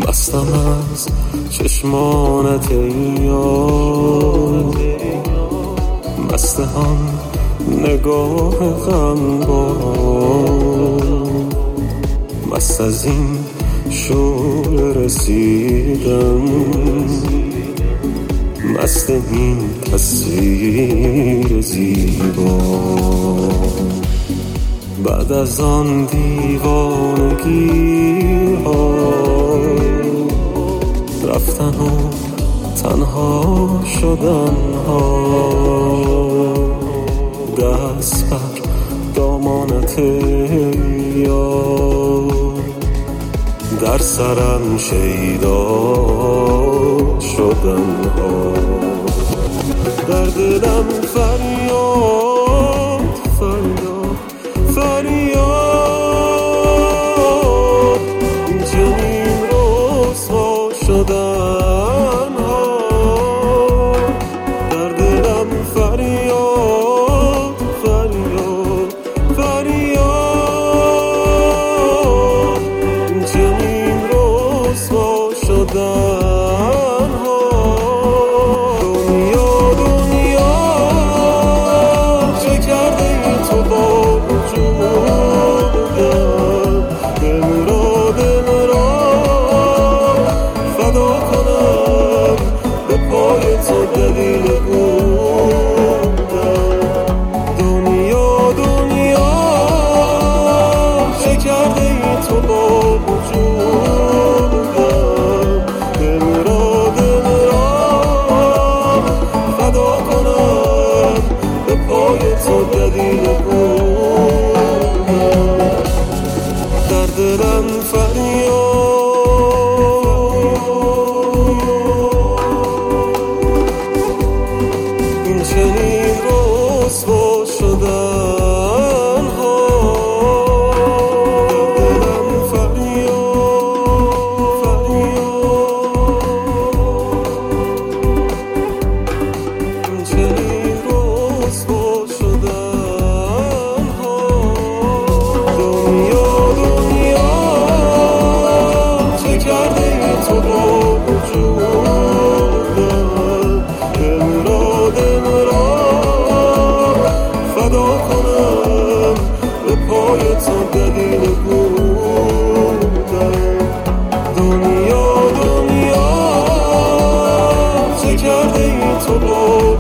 مستم از چشمانت یار، مست هم نگاه غمبار، مست از این شور رسیدم، مست این تصویر زیبا. بعد از آن دیوانگی ها رفتن و تنها شدن ها، دست بر دامانت یار، در سرم شیدا شدن ها، در دلم فریاد فریاد فریاد، این چنین رسوا شدن ها، در دلم فریاد فریاد فریاد، این چنین رسوا شدن ها. دنیا دنیا چه کرده ای تو با وجودم، دل را فدا کنم به پای تو دلیل بودم. دنیا دنیا چه کرده ای تو با وجودم، دل را فدا کنم به پای تو دلیل بودم. در دلم فریاد، این چنین رسوا شدن ها، در دلم فریاد فریاد، این چنین رسوا شدن ها. دنیا دنیا چه کرده ای تو با وجودم، دل را فدا کنم به پای تو دلیل بودم. دنیا دنیا چه کرده ای تو با